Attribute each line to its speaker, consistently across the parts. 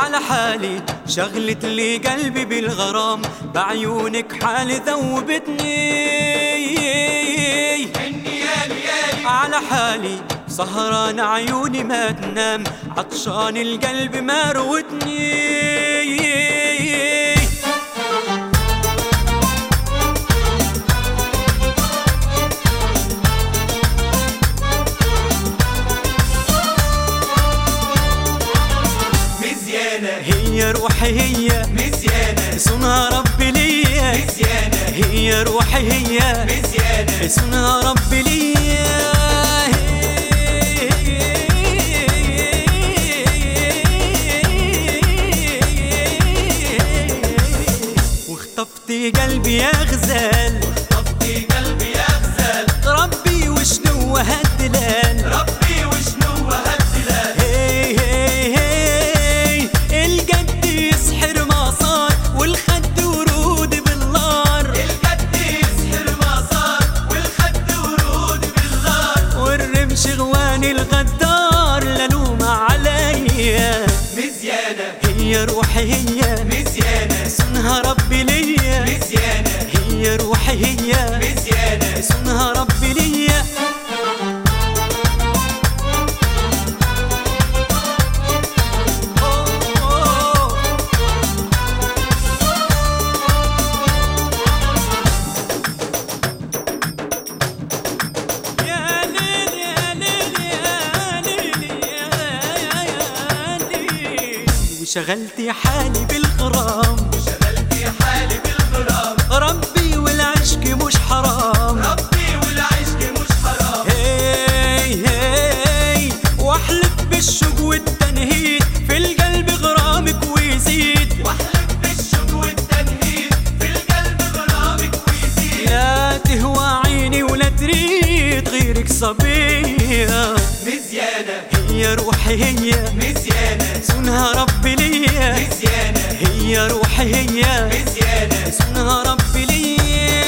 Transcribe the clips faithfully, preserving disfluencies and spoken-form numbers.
Speaker 1: على حالي شغلت لي قلبي بالغرام، بعيونك حالي ذوبتني على حالي سهران عيوني ما تنام، عطشان القلب ما روتني. هي روحي هي
Speaker 2: مزيانة،
Speaker 1: صنها ربي ليا
Speaker 2: مزيانة،
Speaker 1: هي روحي هي
Speaker 2: مزيانة،
Speaker 1: صنها ربي ليا. واخطفتي قلبي يا غزال،
Speaker 2: واخطفتي قلبي يا غزال،
Speaker 1: ربي وشنو هالدلال،
Speaker 2: ربي وشنو هالدلال.
Speaker 1: هي هي هي القد يسحر ما صار، والخد ورود بالنار،
Speaker 2: القد يسحر ما صار، والخد ورود بالنار،
Speaker 1: والرمش غواني الغدار للوم عليا.
Speaker 2: مزيانة،
Speaker 1: هي روحي هي
Speaker 2: مزيانة،
Speaker 1: صنها ربي ليا،
Speaker 2: مزيانة،
Speaker 1: هي روحي هي
Speaker 2: مزيانة،
Speaker 1: صنها ربي ليا. وشغلتي حالي بالغرام،
Speaker 2: شغلتي حالي بالغرام،
Speaker 1: ربي والعشق مش حرام،
Speaker 2: ربي والعشق مش حرام.
Speaker 1: هي هي واحلف بالشوق والتنهيد في القلب غرامك ويزيد،
Speaker 2: واحلف بالشوق والتنهيد في القلب غرامك ويزيد.
Speaker 1: لا تهوى عيني ولا تريد غيرك صبية.
Speaker 2: مزيانة،
Speaker 1: هي روحي هي
Speaker 2: مزيانة،
Speaker 1: صنها ربي ليا،
Speaker 2: مزيانة،
Speaker 1: هي روحي هي
Speaker 2: مزيانة،
Speaker 1: صنها ربي ليا.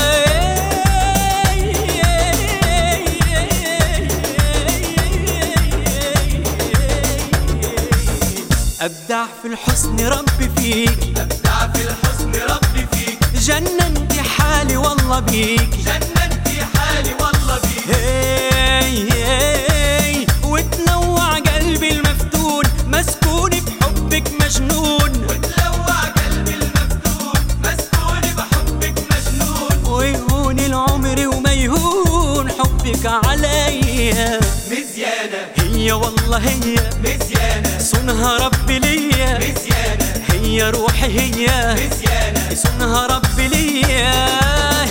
Speaker 1: أبدع في الحسن ربي فيك،
Speaker 2: أبدع في الحسن ربي فيك،
Speaker 1: جننتي حالي والله بيك،
Speaker 2: جننتي حالي والله بيك.
Speaker 1: هي هي وتنوع قلبي المفتون، مسكون بحبك مجنون،
Speaker 2: وتلوع قلبي المفتون، مسكون بحبك مجنون.
Speaker 1: ويهون العمر وما يهون حبك عليا.
Speaker 2: مزيانة،
Speaker 1: هي والله هي
Speaker 2: مزيانة،
Speaker 1: صنها ربي ليا،
Speaker 2: مزيانة،
Speaker 1: هي روحي هي
Speaker 2: مزيانة،
Speaker 1: صنها ربي ليا.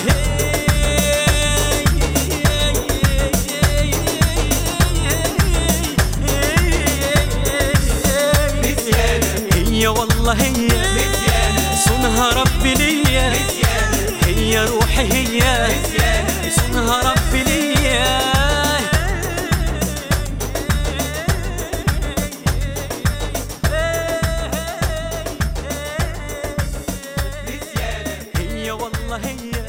Speaker 1: هي والله هي
Speaker 2: مزيانة،
Speaker 1: صنها ربي ليا،
Speaker 2: مزيانة،
Speaker 1: هي روحي هي
Speaker 2: مزيانة،
Speaker 1: صنها ربي ليا. هي والله هي